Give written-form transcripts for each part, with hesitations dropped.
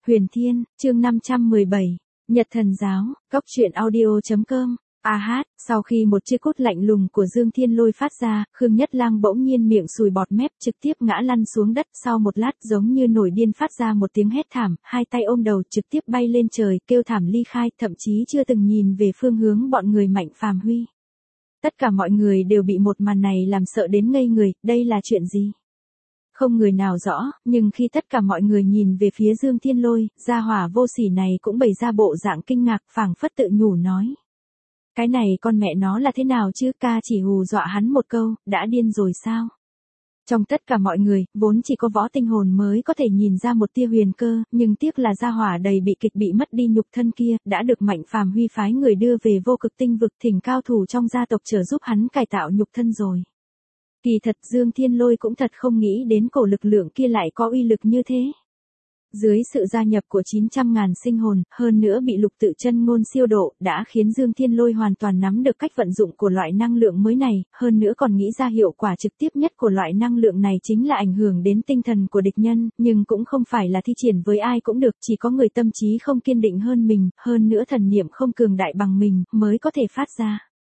Huyền Thiên, chương 517, Nhật Thần Giáo, Cóc truyện audio.com. Sau khi một chiếc cốt lạnh lùng của Dương Thiên Lôi phát ra, Khương Nhất Lang bỗng nhiên miệng sùi bọt mép trực tiếp ngã lăn xuống đất, sau một lát giống như nổi điên phát ra một tiếng hét thảm, hai tay ôm đầu trực tiếp bay lên trời, kêu thảm ly khai, thậm chí chưa từng nhìn về phương hướng bọn người Mạnh Phàm Huy. Tất cả mọi người đều bị một màn này làm sợ đến ngây người, đây là chuyện gì? Không người nào rõ, nhưng khi tất cả mọi người nhìn về phía Dương Thiên Lôi, gia hỏa vô sỉ này cũng bày ra bộ dạng kinh ngạc, phảng phất tự nhủ nói. Cái này con mẹ nó là thế nào chứ, ca chỉ hù dọa hắn một câu, đã điên rồi sao? Trong tất cả mọi người, vốn chỉ có võ tinh hồn mới có thể nhìn ra một tia huyền cơ, nhưng tiếc là gia hỏa đầy bị kịch bị mất đi nhục thân kia, đã được Mạnh Phàm Huy phái người đưa về vô cực tinh vực, thỉnh cao thủ trong gia tộc trợ giúp hắn cải tạo nhục thân rồi. Kỳ thật Dương Thiên Lôi cũng thật không nghĩ đến cổ lực lượng kia lại có uy lực như thế. Dưới sự gia nhập của 900.000 sinh hồn, hơn nữa bị lục tự chân ngôn siêu độ, đã khiến Dương Thiên Lôi hoàn toàn nắm được cách vận dụng của loại năng lượng mới này, hơn nữa còn nghĩ ra hiệu quả trực tiếp nhất của loại năng lượng này chính là ảnh hưởng đến tinh thần của địch nhân, nhưng cũng không phải là thi triển với ai cũng được, chỉ có người tâm trí không kiên định hơn mình, hơn nữa thần niệm không cường đại bằng mình, mới có thể phát ra.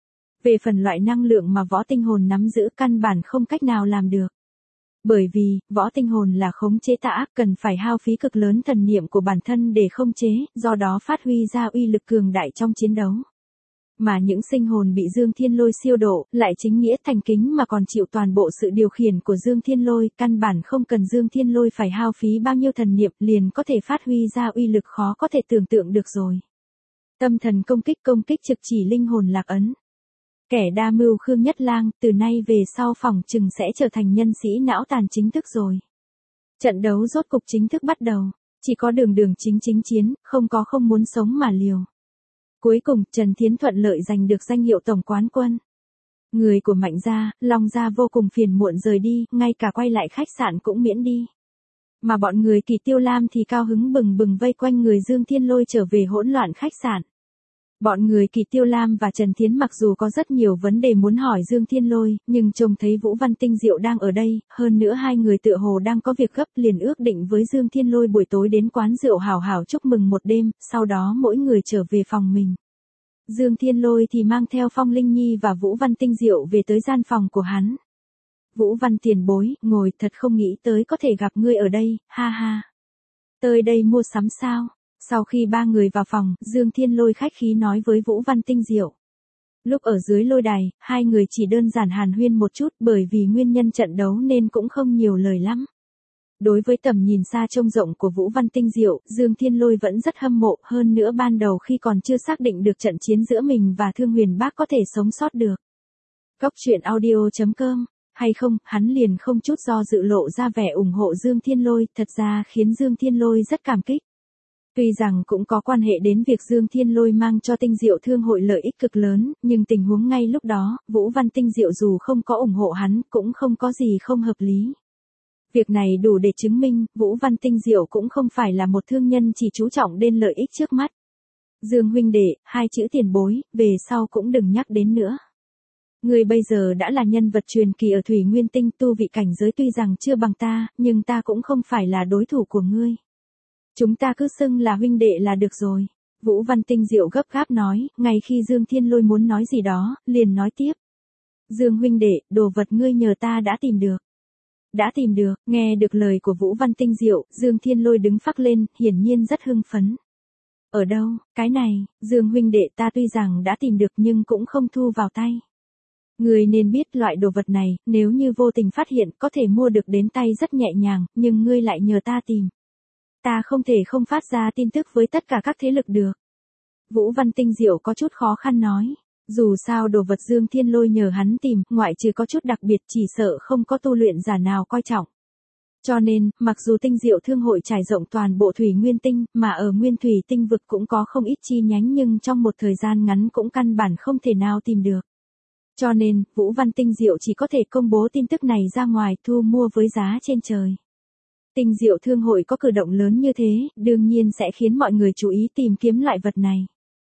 Về phần loại năng lượng mà võ tinh hồn nắm giữ căn bản không cách nào làm được. Bởi vì, võ tinh hồn là khống chế tà ác cần phải hao phí cực lớn thần niệm của bản thân để khống chế, do đó phát huy ra uy lực cường đại trong chiến đấu. Mà những sinh hồn bị Dương Thiên Lôi siêu độ, lại chính nghĩa thành kính mà còn chịu toàn bộ sự điều khiển của Dương Thiên Lôi, căn bản không cần Dương Thiên Lôi phải hao phí bao nhiêu thần niệm liền có thể phát huy ra uy lực khó có thể tưởng tượng được rồi. Tâm thần công kích trực chỉ linh hồn lạc ấn. Kẻ đa mưu Khương Nhất Lang, từ nay về sau phỏng chừng sẽ trở thành nhân sĩ não tàn chính thức rồi. Trận đấu rốt cục chính thức bắt đầu, chỉ có đường chính chiến, không muốn sống mà liều. Cuối cùng, Trần Thiến thuận lợi giành được danh hiệu tổng quán quân. Người của Mạnh gia, Long gia vô cùng phiền muộn rời đi, ngay cả quay lại khách sạn cũng miễn đi. Mà bọn người Kỳ Tiêu Lam thì cao hứng bừng bừng vây quanh người Dương Thiên Lôi trở về hỗn loạn khách sạn. Bọn người Kỳ Tiêu Lam và Trần Thiến mặc dù có rất nhiều vấn đề muốn hỏi Dương Thiên Lôi, nhưng trông thấy Vũ Văn Tinh Diệu đang ở đây, hơn nữa hai người tựa hồ đang có việc gấp liền ước định với Dương Thiên Lôi buổi tối đến quán rượu hào hào chúc mừng một đêm, sau đó mỗi người trở về phòng mình. Dương Thiên Lôi thì mang theo Phong Linh Nhi và Vũ Văn Tinh Diệu về tới gian phòng của hắn. Vũ Văn tiền bối, ngồi, thật không nghĩ tới có thể gặp ngươi ở đây, ha ha. Tới đây mua sắm sao? Sau khi ba người vào phòng, Dương Thiên Lôi khách khí nói với Vũ Văn Tinh Diệu. Lúc ở dưới lôi đài, hai người chỉ đơn giản hàn huyên một chút bởi vì nguyên nhân trận đấu nên cũng không nhiều lời lắm. Đối với tầm nhìn xa trông rộng của Vũ Văn Tinh Diệu, Dương Thiên Lôi vẫn rất hâm mộ, hơn nữa ban đầu khi còn chưa xác định được trận chiến giữa mình và Thương Huyền Bác có thể sống sót được. Cóc truyện audio.com. Hay không, hắn liền không chút do dự lộ ra vẻ ủng hộ Dương Thiên Lôi, thật ra khiến Dương Thiên Lôi rất cảm kích. Tuy rằng cũng có quan hệ đến việc Dương Thiên Lôi mang cho Tinh Diệu Thương hội lợi ích cực lớn, nhưng tình huống ngay lúc đó, Vũ Văn Tinh Diệu dù không có ủng hộ hắn, cũng không có gì không hợp lý. Việc này đủ để chứng minh, Vũ Văn Tinh Diệu cũng không phải là một thương nhân chỉ chú trọng đến lợi ích trước mắt. Dương huynh đệ, hai chữ tiền bối, về sau cũng đừng nhắc đến nữa. Ngươi bây giờ đã là nhân vật truyền kỳ ở Thủy Nguyên Tinh, tu vị cảnh giới tuy rằng chưa bằng ta, nhưng ta cũng không phải là đối thủ của ngươi. Chúng ta cứ xưng là huynh đệ là được rồi. Vũ Văn Tinh Diệu gấp gáp nói, ngay khi Dương Thiên Lôi muốn nói gì đó, liền nói tiếp. Dương huynh đệ, đồ vật ngươi nhờ ta đã tìm được. Đã tìm được, nghe được lời của Vũ Văn Tinh Diệu, Dương Thiên Lôi đứng phắc lên, hiển nhiên rất hưng phấn. Ở đâu, cái này, Dương huynh đệ ta tuy rằng đã tìm được nhưng cũng không thu vào tay. Ngươi nên biết loại đồ vật này, nếu như vô tình phát hiện có thể mua được đến tay rất nhẹ nhàng, nhưng ngươi lại nhờ ta tìm. Ta không thể không phát ra tin tức với tất cả các thế lực được. Vũ Văn Tinh Diệu có chút khó khăn nói. Dù sao đồ vật Dương Thiên Lôi nhờ hắn tìm, ngoại trừ có chút đặc biệt chỉ sợ không có tu luyện giả nào coi trọng. Cho nên, mặc dù Tinh Diệu Thương hội trải rộng toàn bộ Thủy Nguyên Tinh, mà ở Nguyên Thủy Tinh vực cũng có không ít chi nhánh nhưng trong một thời gian ngắn cũng căn bản không thể nào tìm được. Cho nên, Vũ Văn Tinh Diệu chỉ có thể công bố tin tức này ra ngoài thu mua với giá trên trời. Tinh Diệu Thương hội có cử động lớn như thế, đương nhiên sẽ khiến mọi người chú ý tìm kiếm loại vật này.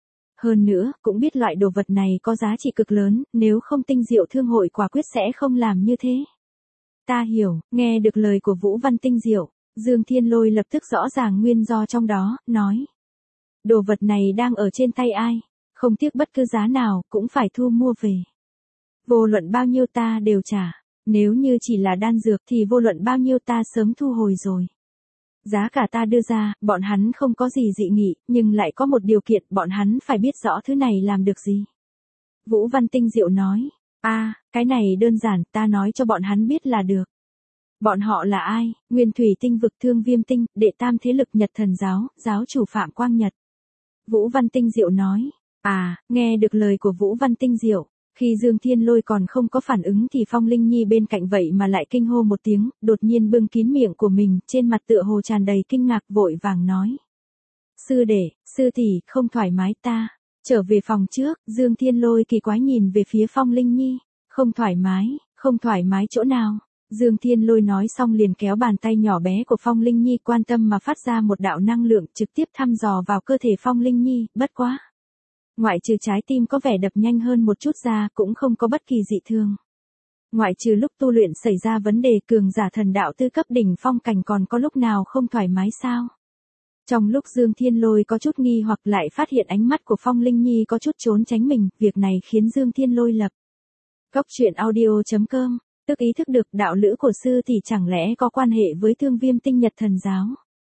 Hơn nữa, cũng biết loại đồ vật này có giá trị cực lớn, nếu không Tinh Diệu Thương hội quả quyết sẽ không làm như thế. Ta hiểu, nghe được lời của Vũ Văn Tinh Diệu, Dương Thiên Lôi lập tức rõ ràng nguyên do trong đó, nói. Đồ vật này đang ở trên tay ai, không tiếc bất cứ giá nào, cũng phải thu mua về. Vô luận bao nhiêu ta đều trả, nếu như chỉ là đan dược thì vô luận bao nhiêu ta sớm thu hồi rồi. Giá cả ta đưa ra, bọn hắn không có gì dị nghị, nhưng lại có một điều kiện, bọn hắn phải biết rõ thứ này làm được gì. Vũ Văn Tinh Diệu nói, cái này đơn giản, ta nói cho bọn hắn biết là được. Bọn họ là ai? Nguyên Thủy Tinh vực Thương Viêm Tinh, đệ tam thế lực Nhật Thần Giáo, giáo chủ Phạm Quang Nhật. Vũ Văn Tinh Diệu nói, nghe được lời của Vũ Văn Tinh Diệu. Khi Dương Thiên Lôi còn không có phản ứng thì Phong Linh Nhi bên cạnh vậy mà lại kinh hô một tiếng, đột nhiên bưng kín miệng của mình, trên mặt tựa hồ tràn đầy kinh ngạc vội vàng nói. Sư đệ, sư tỷ, không thoải mái ta. Trở về phòng trước, Dương Thiên Lôi kỳ quái nhìn về phía Phong Linh Nhi. Không thoải mái chỗ nào? Dương Thiên Lôi nói xong liền kéo bàn tay nhỏ bé của Phong Linh Nhi quan tâm mà phát ra một đạo năng lượng trực tiếp thăm dò vào cơ thể Phong Linh Nhi, bất quá. Ngoại trừ trái tim có vẻ đập nhanh hơn một chút ra cũng không có bất kỳ dị thương. Ngoại trừ lúc tu luyện xảy ra vấn đề cường giả thần đạo tư cấp đỉnh phong cảnh còn có lúc nào không thoải mái sao? Trong lúc Dương Thiên Lôi có chút nghi hoặc lại phát hiện ánh mắt của Phong Linh Nhi có chút trốn tránh mình, việc này khiến Dương Thiên Lôi lập. Cốc truyện audio.com, tức ý thức được đạo lữ của sư tỷ chẳng lẽ có quan hệ với Thương Viêm Tinh Nhật Thần Giáo.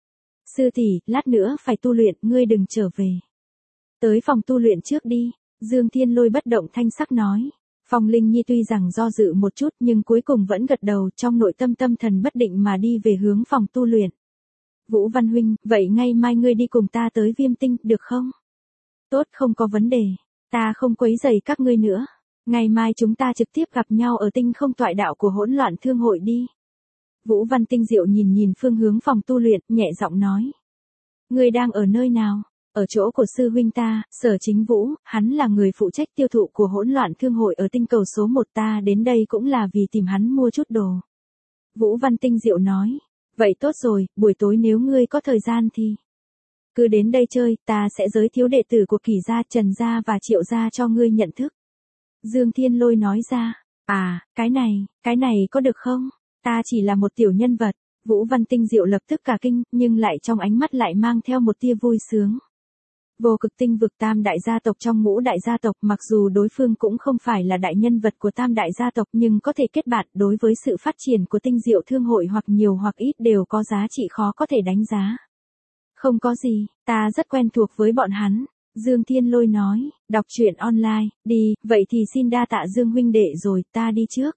Sư tỷ, lát nữa phải tu luyện, ngươi đừng trở về. Tới phòng tu luyện trước đi, Dương Thiên Lôi bất động thanh sắc nói. Phong Linh Nhi tuy rằng do dự một chút nhưng cuối cùng vẫn gật đầu, trong nội tâm tâm thần bất định mà đi về hướng phòng tu luyện. Vũ Văn huynh, vậy ngay mai ngươi đi cùng ta tới Viêm Tinh, được không? Tốt, không có vấn đề, ta không quấy rầy các ngươi nữa. Ngày mai chúng ta trực tiếp gặp nhau ở tinh không toại đạo của Hỗn Loạn Thương hội đi. Vũ Văn Tinh Diệu nhìn phương hướng phòng tu luyện, nhẹ giọng nói. Ngươi đang ở nơi nào? Ở chỗ của sư huynh ta, Sở Chính Vũ, hắn là người phụ trách tiêu thụ của Hỗn Loạn Thương hội ở tinh cầu số 1, ta đến đây cũng là vì tìm hắn mua chút đồ. Vũ Văn Tinh Diệu nói, vậy tốt rồi, buổi tối nếu ngươi có thời gian thì cứ đến đây chơi, ta sẽ giới thiệu đệ tử của Kỷ gia, Trần gia và Triệu gia cho ngươi nhận thức. Dương Thiên Lôi nói ra, cái này có được không? Ta chỉ là một tiểu nhân vật. Vũ Văn Tinh Diệu lập tức cả kinh, nhưng lại trong ánh mắt lại mang theo một tia vui sướng. Vô Cực Tinh vực tam đại gia tộc trong ngũ đại gia tộc, mặc dù đối phương cũng không phải là đại nhân vật của tam đại gia tộc nhưng có thể kết bạn, đối với sự phát triển của Tinh Diệu Thương hội hoặc nhiều hoặc ít đều có giá trị khó có thể đánh giá. Không có gì, ta rất quen thuộc với bọn hắn. Dương Thiên Lôi nói, đọc truyện online, đi, vậy thì xin đa tạ Dương huynh đệ rồi, ta đi trước.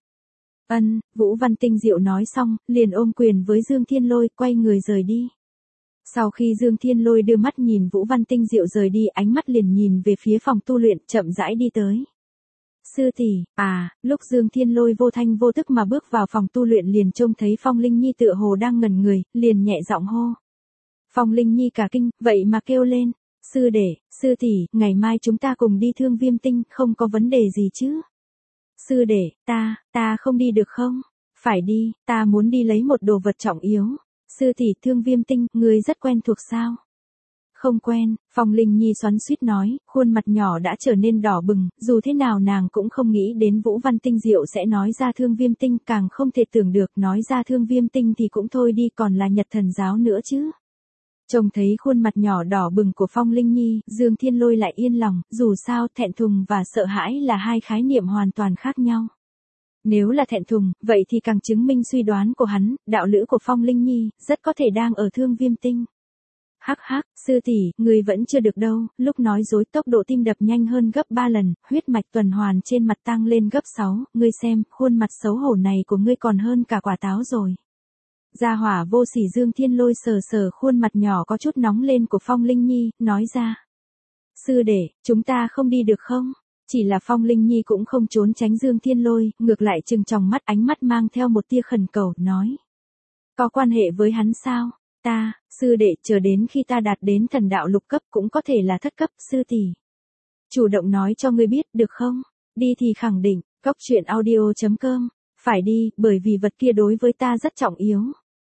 Vũ Văn Tinh Diệu nói xong, liền ôm quyền với Dương Thiên Lôi, quay người rời đi. Sau khi Dương Thiên Lôi đưa mắt nhìn Vũ Văn Tinh Diệu rời đi, ánh mắt liền nhìn về phía phòng tu luyện, chậm rãi đi tới. Sư tỷ, lúc Dương Thiên Lôi vô thanh vô tức mà bước vào phòng tu luyện liền trông thấy Phong Linh Nhi tựa hồ đang ngẩn người, liền nhẹ giọng hô. Phong Linh Nhi cả kinh, vậy mà kêu lên, sư đệ, sư tỷ, ngày mai chúng ta cùng đi Thương Viêm Tinh, không có vấn đề gì chứ? Sư đệ, ta không đi được không? Phải đi, ta muốn đi lấy một đồ vật trọng yếu. Sư tỷ, Thương Viêm Tinh, ngươi rất quen thuộc sao? Không quen, Phong Linh Nhi xoắn xuýt nói, khuôn mặt nhỏ đã trở nên đỏ bừng, dù thế nào nàng cũng không nghĩ đến Vũ Văn Tinh Diệu sẽ nói ra Thương Viêm Tinh, càng không thể tưởng được nói ra Thương Viêm Tinh thì cũng thôi đi, còn là Nhật Thần Giáo nữa chứ. Trông thấy khuôn mặt nhỏ đỏ bừng của Phong Linh Nhi, Dương Thiên Lôi lại yên lòng, dù sao thẹn thùng và sợ hãi là hai khái niệm hoàn toàn khác nhau. Nếu là thẹn thùng, vậy thì càng chứng minh suy đoán của hắn, đạo lữ của Phong Linh Nhi, rất có thể đang ở Thương Viêm Tinh. Hắc, sư tỷ, người vẫn chưa được đâu, lúc nói dối tốc độ tim đập nhanh hơn gấp 3 lần, huyết mạch tuần hoàn trên mặt tăng lên gấp 6, ngươi xem, khuôn mặt xấu hổ này của ngươi còn hơn cả quả táo rồi. Gia hỏa vô sỉ Dương Thiên Lôi sờ khuôn mặt nhỏ có chút nóng lên của Phong Linh Nhi, nói ra. Sư đệ, chúng ta không đi được không? Chỉ là Phong Linh Nhi cũng không trốn tránh Dương Thiên Lôi, ngược lại trừng tròng mắt, ánh mắt mang theo một tia khẩn cầu, nói. Có quan hệ với hắn sao? Sư đệ, chờ đến khi ta đạt đến thần đạo lục cấp cũng có thể là thất cấp, sư tỷ. Chủ động nói cho ngươi biết, được không? Đi thì khẳng định, cốc truyện audio.com, phải đi, bởi vì vật kia đối với ta rất trọng yếu.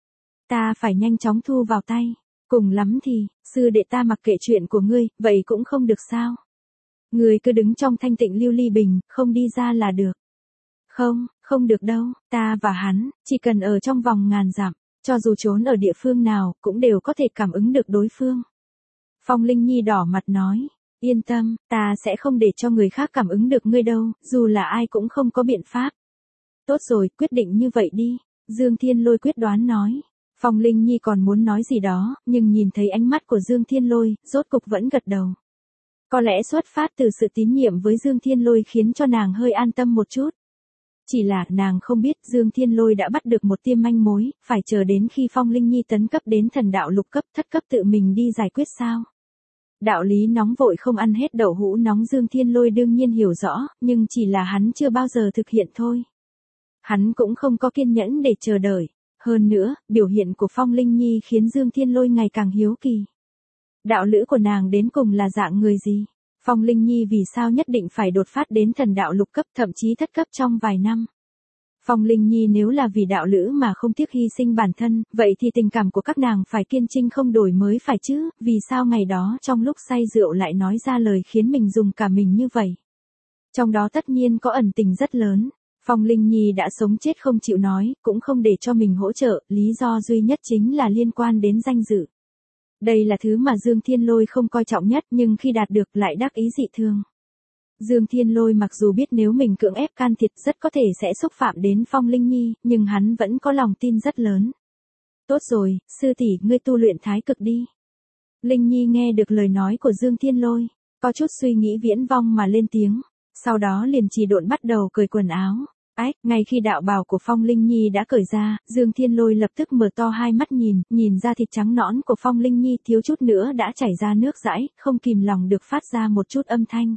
Ta phải nhanh chóng thu vào tay, cùng lắm thì, sư đệ ta mặc kệ chuyện của ngươi, vậy cũng không được sao? Ngươi cứ đứng trong thanh tịnh lưu ly bình, không đi ra là được. Không được đâu, ta và hắn, chỉ cần ở trong vòng ngàn dặm, Cho dù trốn ở địa phương nào, cũng đều có thể cảm ứng được đối phương. Phong Linh Nhi đỏ mặt nói, yên tâm, ta sẽ không để cho người khác cảm ứng được ngươi đâu, dù là ai cũng không có biện pháp. Tốt rồi, quyết định như vậy đi, Dương Thiên Lôi quyết đoán nói. Phong Linh Nhi còn muốn nói gì đó, nhưng nhìn thấy ánh mắt của Dương Thiên Lôi, rốt cục vẫn gật đầu. Có lẽ xuất phát từ sự tín nhiệm với Dương Thiên Lôi khiến cho nàng hơi an tâm một chút. Chỉ là nàng không biết Dương Thiên Lôi đã bắt được một tia manh mối, phải chờ đến khi Phong Linh Nhi tấn cấp đến thần đạo lục cấp thất cấp tự mình đi giải quyết sao. Đạo lý nóng vội không ăn hết đậu hũ nóng Dương Thiên Lôi đương nhiên hiểu rõ, nhưng chỉ là hắn chưa bao giờ thực hiện thôi. Hắn cũng không có kiên nhẫn để chờ đợi. Hơn nữa, biểu hiện của Phong Linh Nhi khiến Dương Thiên Lôi ngày càng hiếu kỳ. Đạo lữ của nàng đến cùng là dạng người gì? Phong Linh Nhi vì sao nhất định phải đột phát đến thần đạo lục cấp thậm chí thất cấp trong vài năm? Phong Linh Nhi nếu là vì đạo lữ mà không tiếc hy sinh bản thân, vậy thì tình cảm của các nàng phải kiên trinh không đổi mới phải chứ, vì sao ngày đó trong lúc say rượu lại nói ra lời khiến mình dùng cả mình như vậy? Trong đó tất nhiên có ẩn tình rất lớn. Phong Linh Nhi đã sống chết không chịu nói, cũng không để cho mình hỗ trợ, lý do duy nhất chính là liên quan đến danh dự. Đây là thứ mà Dương Thiên Lôi không coi trọng nhất nhưng khi đạt được lại đắc ý dị thường. Dương Thiên Lôi mặc dù biết nếu mình cưỡng ép can thiệp rất có thể sẽ xúc phạm đến Phong Linh Nhi, nhưng hắn vẫn có lòng tin rất lớn. Tốt rồi, sư tỷ ngươi tu luyện thái cực đi. Linh Nhi nghe được lời nói của Dương Thiên Lôi, có chút suy nghĩ viễn vong mà lên tiếng. Sau đó liền trì độn bắt đầu cởi quần áo. Ngay khi đạo bào của Phong Linh Nhi đã cởi ra, Dương Thiên Lôi lập tức mở to hai mắt nhìn ra thịt trắng nõn của Phong Linh Nhi thiếu chút nữa đã chảy ra nước dãi, không kìm lòng được phát ra một chút âm thanh.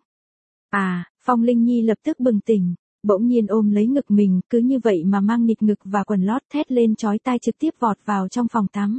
Phong Linh Nhi lập tức bừng tỉnh, bỗng nhiên ôm lấy ngực mình, cứ như vậy mà mang nịt ngực và quần lót thét lên chói tai trực tiếp vọt vào trong phòng tắm.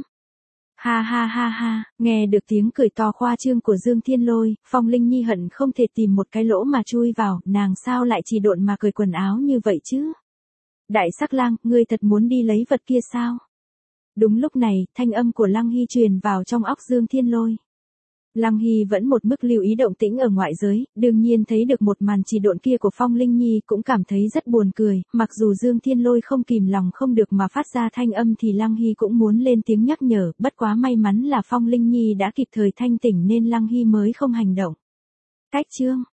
Ha ha ha ha, nghe được tiếng cười to khoa trương của Dương Thiên Lôi, Phong Linh Nhi hận không thể tìm một cái lỗ mà chui vào, nàng sao lại trì độn mà cởi quần áo như vậy chứ? Đại sắc lang, ngươi thật muốn đi lấy vật kia sao? Đúng lúc này, thanh âm của Lăng Hy truyền vào trong óc Dương Thiên Lôi. Lăng Hy vẫn một mức lưu ý động tĩnh ở ngoại giới, đương nhiên thấy được một màn trì độn kia của Phong Linh Nhi cũng cảm thấy rất buồn cười, mặc dù Dương Thiên Lôi không kìm lòng không được mà phát ra thanh âm thì Lăng Hy cũng muốn lên tiếng nhắc nhở, bất quá may mắn là Phong Linh Nhi đã kịp thời thanh tỉnh nên Lăng Hy mới không hành động. Cách chương